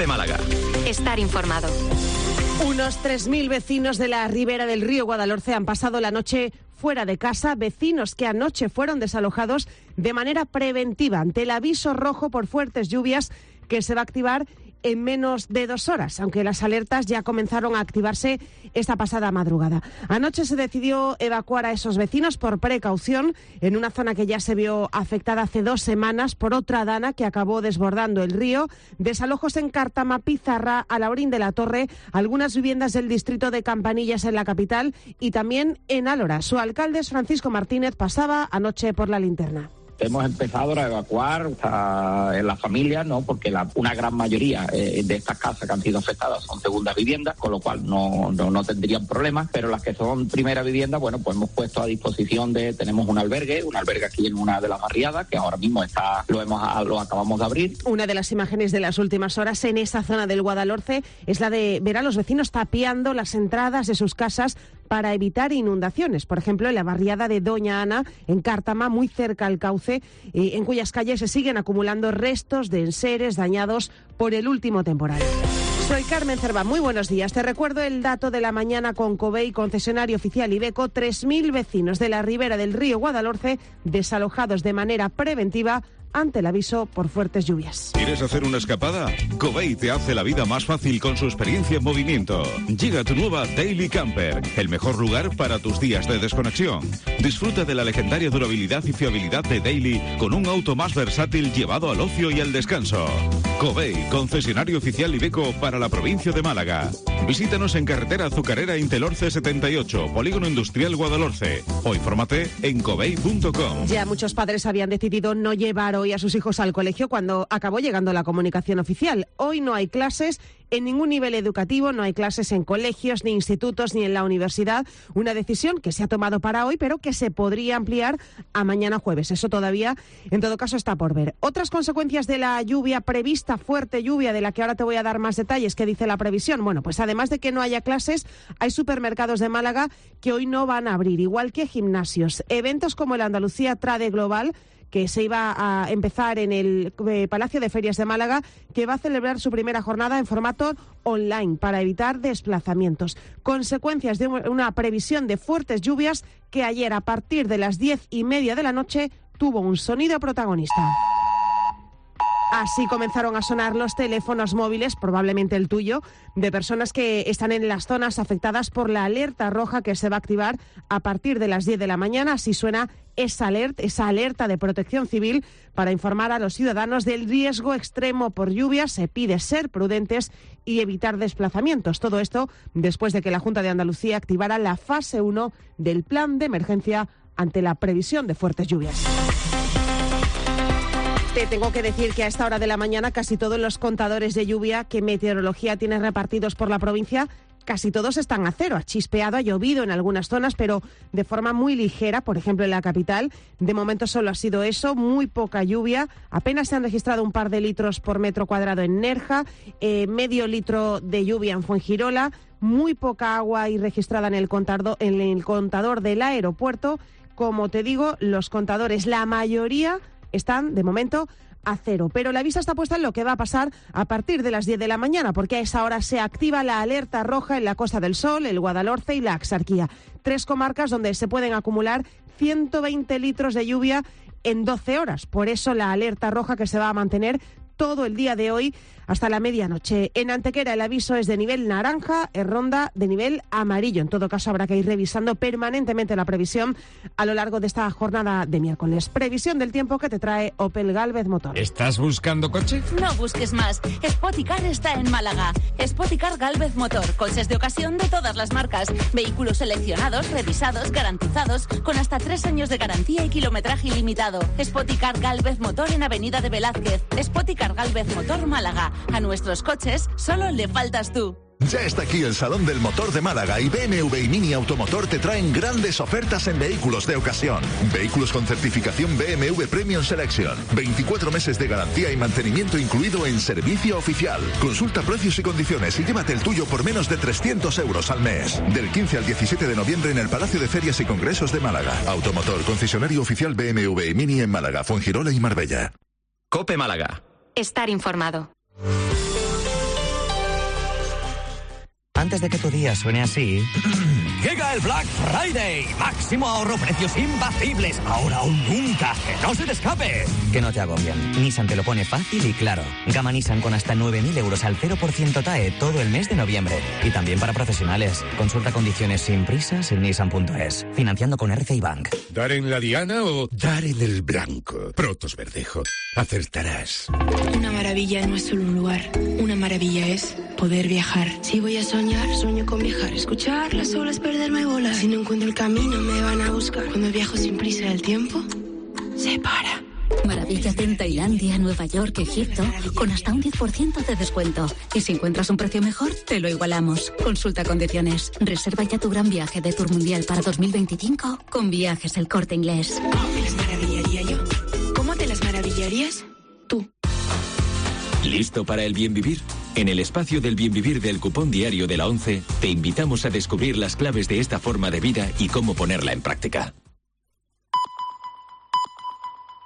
Cope Málaga. Estar informado. Unos 3.000 vecinos de la ribera del río Guadalhorce han pasado la noche fuera de casa, vecinos que anoche fueron desalojados de manera preventiva ante el aviso rojo por fuertes lluvias que se va a activar en menos de 2 horas, aunque las alertas ya comenzaron a activarse esta pasada madrugada. Anoche se decidió evacuar a esos vecinos por precaución en una zona que ya se vio afectada hace 2 semanas por otra dana que acabó desbordando el río. Desalojos en Cártama, Pizarra, Alhaurín de la Torre, algunas viviendas del distrito de Campanillas en la capital y también en Álora. Su alcalde, Francisco Martínez, pasaba anoche por la linterna. Hemos empezado a evacuar en las familias, ¿no? Porque una gran mayoría de estas casas que han sido afectadas son segundas viviendas, con lo cual no tendrían problemas, pero las que son primera vivienda, bueno, pues hemos puesto a disposición tenemos un albergue aquí en una de las barriadas, que ahora mismo lo acabamos de abrir. Una de las imágenes de las últimas horas en esa zona del Guadalhorce es la de ver a los vecinos tapiando las entradas de sus casas para evitar inundaciones. Por ejemplo, en la barriada de Doña Ana, en Cártama, muy cerca al cauce, en cuyas calles se siguen acumulando restos de enseres dañados por el último temporal. Soy Carmen Cerva, muy buenos días. Te recuerdo el dato de la mañana con Covey, concesionario oficial Iveco. 3.000 vecinos de la ribera del río Guadalhorce desalojados de manera preventiva ante el aviso por fuertes lluvias. ¿Quieres hacer una escapada? Covey te hace la vida más fácil con su experiencia en movimiento. Llega tu nueva Daily Camper, el mejor lugar para tus días de desconexión. Disfruta de la legendaria durabilidad y fiabilidad de Daily con un auto más versátil llevado al ocio y al descanso. Covey, concesionario oficial Iveco para la provincia de Málaga. Visítanos en carretera Azucarera Intelorce 78, Polígono Industrial Guadalhorce, o infórmate en covey.com. Ya muchos padres habían decidido no llevar hoy a sus hijos al colegio cuando acabó llegando la comunicación oficial. Hoy no hay clases en ningún nivel educativo, no hay clases en colegios, ni institutos, ni en la universidad. Una decisión que se ha tomado para hoy, pero que se podría ampliar a mañana jueves. Eso todavía, en todo caso, está por ver. Otras consecuencias de la lluvia prevista, fuerte lluvia, de la que ahora te voy a dar más detalles, ¿qué dice la previsión? Bueno, pues además de que no haya clases, hay supermercados de Málaga que hoy no van a abrir, igual que gimnasios. Eventos como el Andalucía Trade Global, que se iba a empezar en el Palacio de Ferias de Málaga, que va a celebrar su primera jornada en formato online para evitar desplazamientos. Consecuencias de una previsión de fuertes lluvias que ayer, a partir de las 10:30 de la noche, tuvo un sonido protagonista. Así comenzaron a sonar los teléfonos móviles, probablemente el tuyo, de personas que están en las zonas afectadas por la alerta roja que se va a activar a partir de las 10 de la mañana. Así suena esa alerta de Protección Civil para informar a los ciudadanos del riesgo extremo por lluvia. Se pide ser prudentes y evitar desplazamientos. Todo esto después de que la Junta de Andalucía activara la fase 1 del plan de emergencia ante la previsión de fuertes lluvias. Te tengo que decir que a esta hora de la mañana casi todos los contadores de lluvia que Meteorología tiene repartidos por la provincia, casi todos están a cero. Ha chispeado, ha llovido en algunas zonas, pero de forma muy ligera, por ejemplo en la capital. De momento solo ha sido eso, muy poca lluvia. Apenas se han registrado un par de litros por metro cuadrado en Nerja, medio litro de lluvia en Fuengirola, muy poca agua y registrada en el contador del aeropuerto. Como te digo, los contadores, la mayoría, están, de momento, a cero. Pero la vista está puesta en lo que va a pasar a partir de las 10 de la mañana, porque a esa hora se activa la alerta roja en la Costa del Sol, el Guadalhorce y la Axarquía. 3 comarcas donde se pueden acumular 120 litros de lluvia en 12 horas. Por eso la alerta roja que se va a mantener todo el día de hoy hasta la medianoche. En Antequera el aviso es de nivel naranja, en Ronda de nivel amarillo. En todo caso habrá que ir revisando permanentemente la previsión a lo largo de esta jornada de miércoles. Previsión del tiempo que te trae Opel Gálvez Motor. ¿Estás buscando coche? No busques más. Spoticar está en Málaga. Spoticar Gálvez Motor. Coches de ocasión de todas las marcas. Vehículos seleccionados, revisados, garantizados, con hasta 3 años de garantía y kilometraje ilimitado. Spoticar Gálvez Motor en Avenida de Velázquez. Spoticar Gálvez Motor Málaga. A nuestros coches solo le faltas tú. Ya está aquí el Salón del Motor de Málaga y BMW y Mini Automotor te traen grandes ofertas en vehículos de ocasión. Vehículos con certificación BMW Premium Selection. 24 meses de garantía y mantenimiento incluido en servicio oficial. Consulta precios y condiciones y llévate el tuyo por menos de 300 euros al mes. Del 15 al 17 de noviembre en el Palacio de Ferias y Congresos de Málaga. Automotor, concesionario oficial BMW y Mini en Málaga, Fuengirola y Marbella. Cope Málaga. Estar informado. Antes de que tu día suene así... Llega el Black Friday. Máximo ahorro, precios imbatibles. Ahora o nunca. ¡Que no se te escape! Que no te agobien. Nissan te lo pone fácil y claro. Gama Nissan con hasta 9.000 euros al 0% TAE todo el mes de noviembre. Y también para profesionales. Consulta condiciones sin prisas en nissan.es. Financiando con RCI Bank. ¿Dar en la diana o dar en el blanco? Protos Verdejo. Acertarás. Una maravilla no es solo un lugar. Una maravilla es poder viajar. Si voy a soñar, sueño con viajar. Escuchar las olas, perderme y volar. Si no encuentro el camino, me van a buscar. Cuando viajo sin prisa, el tiempo se para. Maravíllate en Tailandia, Nueva York, Egipto, con hasta un 10% de descuento. Y si encuentras un precio mejor, te lo igualamos. Consulta condiciones. Reserva ya tu gran viaje de Tour Mundial para 2025 con Viajes El Corte Inglés. ¿Cómo me las maravillaría yo? ¿Cómo te las maravillarías tú? ¿Listo para el bien vivir? En el espacio del bien vivir del cupón diario de la 11, te invitamos a descubrir las claves de esta forma de vida y cómo ponerla en práctica.